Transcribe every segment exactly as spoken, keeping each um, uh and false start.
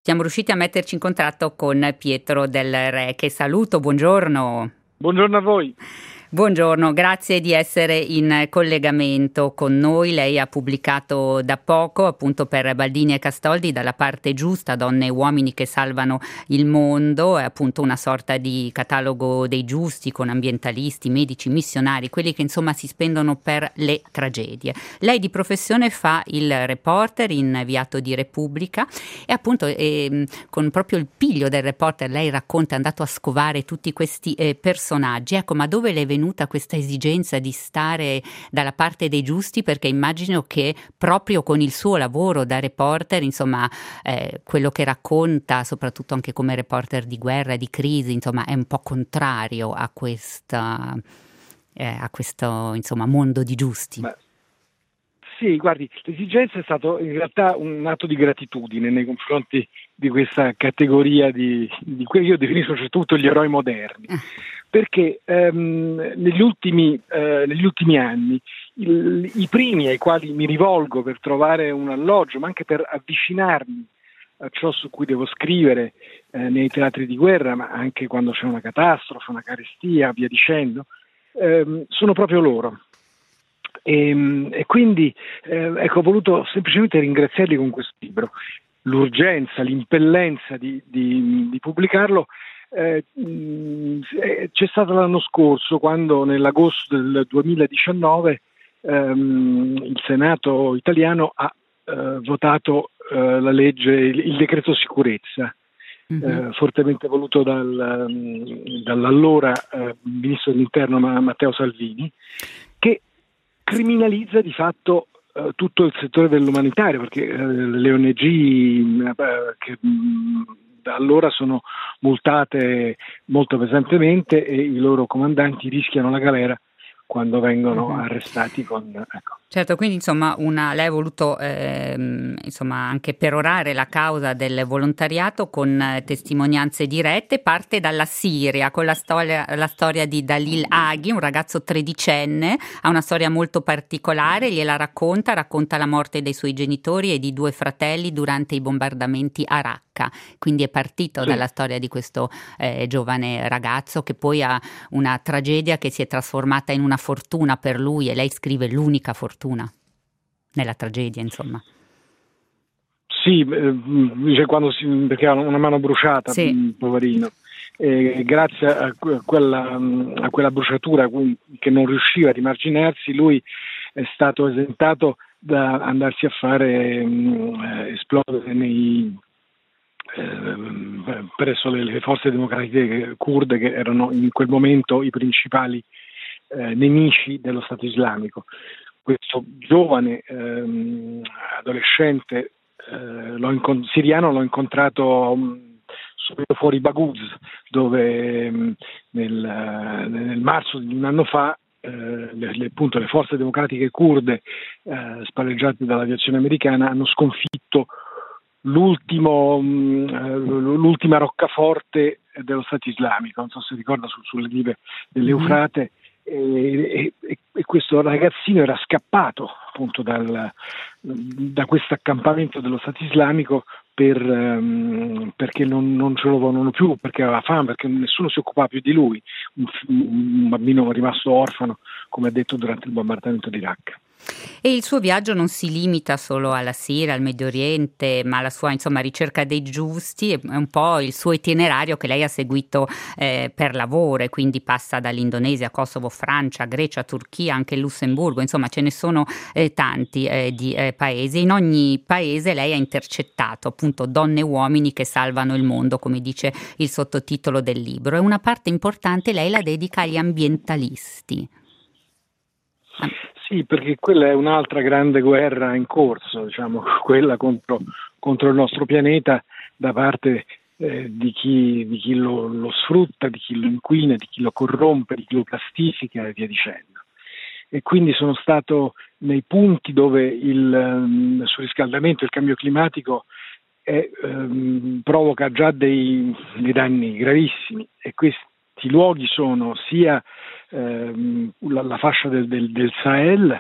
Siamo riusciti a metterci in contatto con Pietro Del Re, che saluto, buongiorno. Buongiorno a voi. Buongiorno, grazie di essere in collegamento con noi. Lei ha pubblicato da poco, appunto per Baldini e Castoldi, Dalla parte giusta, donne e uomini che salvano il mondo, è appunto una sorta di catalogo dei giusti con ambientalisti, medici, missionari, quelli che insomma si spendono per le tragedie. Lei di professione fa il reporter, inviato di Repubblica e appunto eh, con proprio il piglio del reporter lei racconta, è andato a scovare tutti questi eh, personaggi. Ecco, ma dove le è venuta questa esigenza di stare dalla parte dei giusti? Perché immagino che proprio con il suo lavoro da reporter, insomma, eh, quello che racconta, soprattutto anche come reporter di guerra, di crisi, insomma, è un po' contrario a questa, eh, a questo, insomma, mondo di giusti. Beh, sì, guardi, l'esigenza è stato in realtà un atto di gratitudine nei confronti di questa categoria di, di quelli che io definisco soprattutto gli eroi moderni. Perché ehm, negli, ultimi, eh, negli ultimi anni il, i primi ai quali mi rivolgo per trovare un alloggio, ma anche per avvicinarmi a ciò su cui devo scrivere eh, nei teatri di guerra, ma anche quando c'è una catastrofe, una carestia, via dicendo, ehm, sono proprio loro. E, e quindi eh, ecco, ho voluto semplicemente ringraziarli con questo libro. L'urgenza, l'impellenza di, di, di pubblicarlo Eh, c'è stata l'anno scorso, quando nell'agosto del duemiladiciannove ehm, il Senato italiano ha eh, votato eh, la legge, il, il decreto sicurezza, mm-hmm. eh, fortemente voluto dal, dall'allora eh, ministro dell'interno Matteo Salvini, che criminalizza di fatto eh, tutto il settore dell'umanitario, perché eh, le O N G eh, che da allora sono multate molto pesantemente e i loro comandanti rischiano la galera quando vengono uh-huh. arrestati con ecco. Certo, quindi insomma una, lei ha voluto ehm, insomma anche perorare la causa del volontariato con eh, testimonianze dirette. Parte dalla Siria con la storia, la storia di Dalil Aghi, un ragazzo tredicenne, ha una storia molto particolare, gliela racconta, racconta la morte dei suoi genitori e di due fratelli durante i bombardamenti a Raqqa. Quindi è partito sì. dalla storia di questo eh, giovane ragazzo che poi ha una tragedia che si è trasformata in una fortuna per lui, e lei scrive l'unica fortuna nella tragedia, insomma. Sì, eh, dice quando si, perché ha una mano bruciata, sì. poverino. E grazie a quella, a quella bruciatura che non riusciva a rimarginarsi, lui è stato esentato da andarsi a fare mh, esplodere nei eh, presso le, le forze democratiche kurde, che erano in quel momento i principali eh, nemici dello Stato islamico. Questo giovane ehm, adolescente eh, l'ho incont- siriano l'ho incontrato um, subito fuori Baguz, dove um, nel, nel marzo di un anno fa eh, le, le, appunto, le forze democratiche kurde eh, spalleggiate dall'aviazione americana hanno sconfitto l'ultimo, um, l'ultima roccaforte dello Stato islamico, non so se ricorda, sul, sulle rive dell'Eufrate. Mm-hmm. E, e, e questo ragazzino era scappato appunto dal, da questo accampamento dello Stato islamico per, um, perché non, non ce lo volevano più, perché aveva fame, perché nessuno si occupava più di lui, un, un bambino rimasto orfano, come ha detto, durante il bombardamento di Raqqa. E il suo viaggio non si limita solo alla Siria, al Medio Oriente, ma alla sua, insomma, ricerca dei giusti è un po' il suo itinerario che lei ha seguito eh, per lavoro, e quindi passa dall'Indonesia, Kosovo, Francia, Grecia, Turchia, anche il Lussemburgo, insomma ce ne sono eh, tanti eh, di eh, paesi. In ogni paese lei ha intercettato appunto donne e uomini che salvano il mondo, come dice il sottotitolo del libro, e una parte importante lei la dedica agli ambientalisti. Sì, perché quella è un'altra grande guerra in corso, diciamo, quella contro, contro il nostro pianeta da parte eh, di chi, di chi lo, lo sfrutta, di chi lo inquina, di chi lo corrompe, di chi lo plastifica e via dicendo. E quindi sono stato nei punti dove il um, surriscaldamento, il cambio climatico è, um, provoca già dei, dei danni gravissimi, e questi luoghi sono sia ehm, la, la fascia del, del, del Sahel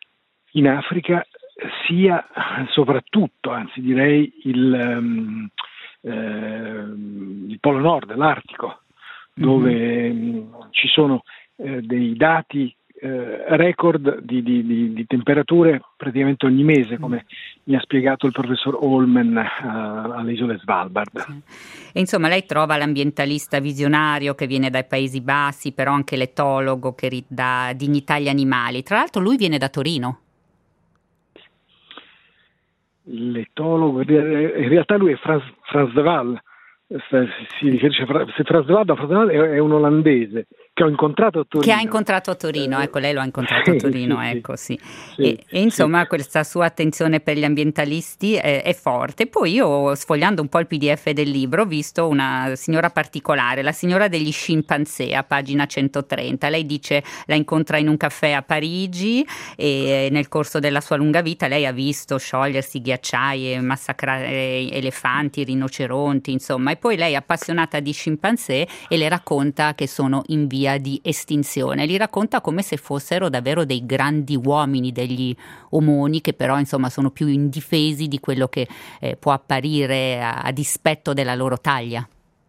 in Africa, sia soprattutto, anzi direi, il, um, eh, il Polo Nord, l'Artico, dove mm-hmm. mh, ci sono eh, dei dati eh, record di, di, di, di temperature praticamente ogni mese, come mi ha spiegato il professor Holmen uh, alle isole Svalbard. Sì. E insomma lei trova l'ambientalista visionario che viene dai Paesi Bassi, però anche l'etologo che dà dignità agli animali. Tra l'altro lui viene da Torino. L'etologo, in realtà lui è Frans, Frans de Waal, si riferisce a Frans de Waal, Frans de Waal è un olandese che ho incontrato a Torino. Che ha incontrato a Torino, eh, ecco, lei lo ha incontrato a Torino, sì, ecco, sì. sì, e, sì e insomma sì. Questa sua attenzione per gli ambientalisti è, è forte. Poi io, sfogliando un po' il P D F del libro, ho visto una signora particolare, la signora degli scimpanzé, a pagina centotrenta. Lei dice, la incontra in un caffè a Parigi e nel corso della sua lunga vita lei ha visto sciogliersi ghiacciai e massacrare elefanti, rinoceronti, insomma. E poi lei è appassionata di scimpanzé e le racconta che sono in via di estinzione, li racconta come se fossero davvero dei grandi uomini, degli omoni che però insomma sono più indifesi di quello che eh, può apparire a, a dispetto della loro taglia.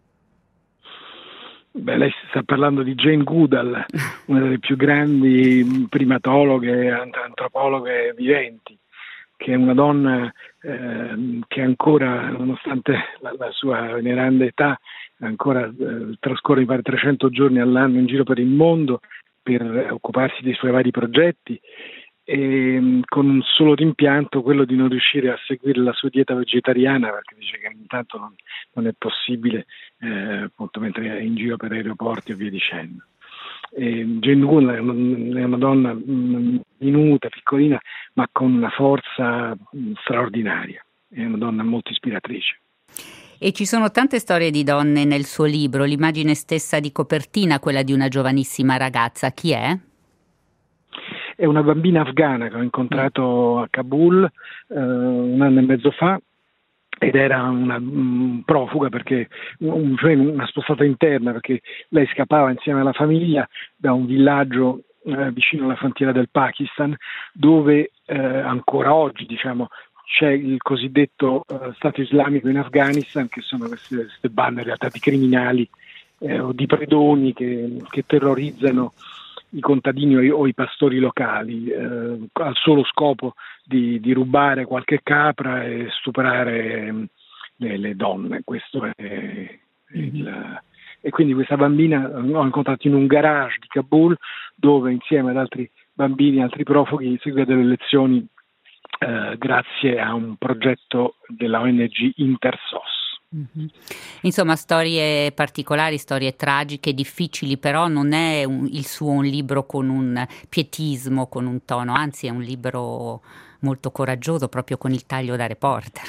Beh, lei sta parlando di Jane Goodall, una delle più grandi primatologhe, antropologhe viventi, che è una donna eh, che ancora, nonostante la, la sua veneranda età, ancora eh, trascorre mi pare trecento giorni all'anno in giro per il mondo per occuparsi dei suoi vari progetti, e con un solo rimpianto, quello di non riuscire a seguire la sua dieta vegetariana, perché dice che intanto non, non è possibile eh, appunto mentre è in giro per aeroporti e via dicendo. E Jane Goodall è una, è una donna minuta, piccolina, ma con una forza straordinaria, è una donna molto ispiratrice. E ci sono tante storie di donne nel suo libro, l'immagine stessa di copertina, quella di una giovanissima ragazza, chi è? È una bambina afghana che ho incontrato a Kabul eh, un anno e mezzo fa, ed era una um, profuga, perché un, cioè una spostata interna, perché lei scappava insieme alla famiglia da un villaggio eh, vicino alla frontiera del Pakistan, dove eh, ancora oggi, diciamo, c'è il cosiddetto uh, Stato islamico in Afghanistan, che sono queste, queste bande in realtà di criminali eh, o di predoni che, che terrorizzano i contadini o i, o i pastori locali eh, al solo scopo di, di rubare qualche capra e stuprare le, le donne. Questo è, è il, e quindi questa bambina l'ho incontrata in un garage di Kabul, dove insieme ad altri bambini, altri profughi, seguiva delle lezioni Eh, grazie a un progetto della O N G Intersos. Mm-hmm. Insomma, storie particolari, storie tragiche, difficili, però non è un, il suo un libro con un pietismo, con un tono, anzi è un libro molto coraggioso, proprio con il taglio da reporter.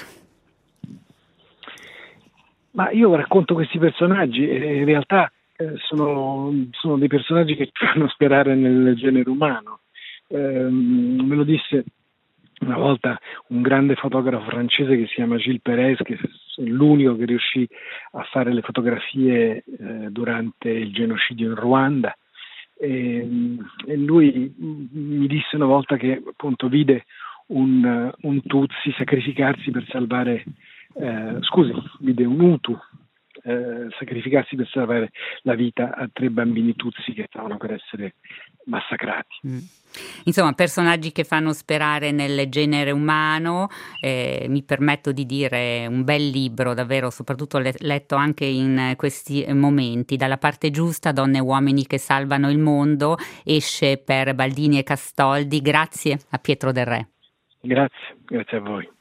Ma io racconto questi personaggi e in realtà eh, sono, sono dei personaggi che ci fanno sperare nel genere umano. Eh, me lo disse una volta un grande fotografo francese che si chiama Gilles Perez, che è l'unico che riuscì a fare le fotografie eh, durante il genocidio in Ruanda, e, e lui mi disse una volta che appunto vide un, un Tutsi sacrificarsi per salvare eh, scusi, vide un Hutu eh, sacrificarsi per salvare la vita a tre bambini Tutsi che stavano per essere massacrati. Mm. Insomma, personaggi che fanno sperare nel genere umano. Eh, mi permetto di dire un bel libro, davvero, soprattutto le- letto anche in questi momenti. Dalla parte giusta, donne e uomini che salvano il mondo, esce per Baldini e Castoldi. Grazie a Pietro Del Re. Grazie, grazie a voi.